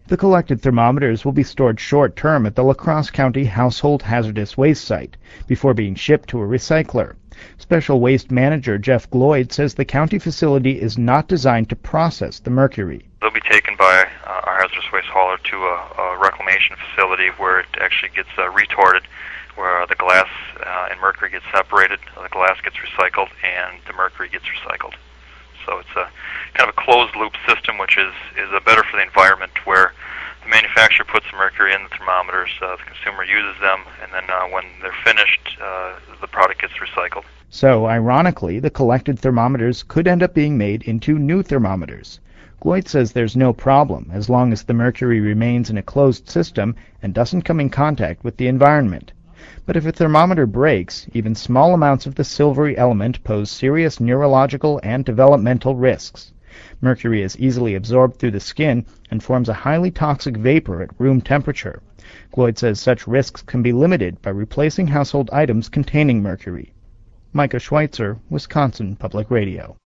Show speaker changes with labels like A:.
A: The collected thermometers will be stored short-term at the La Crosse County Household Hazardous Waste Site before being shipped to a recycler. Special Waste Manager Jeff Gloyd says the county facility is not designed to process the mercury.
B: They'll be taken by our hazardous waste hauler to a reclamation facility where it actually gets retorted, where the glass and mercury gets separated, the glass gets recycled, and the mercury gets recycled. So it's a kind of a closed-loop system, which is better for the environment, where the manufacturer puts the mercury in the thermometers, the consumer uses them, and then when they're finished, the product gets recycled.
A: So, ironically, the collected thermometers could end up being made into new thermometers. Gloyd says there's no problem as long as the mercury remains in a closed system and doesn't come in contact with the environment. But if a thermometer breaks, even small amounts of the silvery element pose serious neurological and developmental risks. Mercury is easily absorbed through the skin and forms a highly toxic vapor at room temperature. Gloyd says such risks can be limited by replacing household items containing mercury. Micah Schweitzer, Wisconsin Public Radio.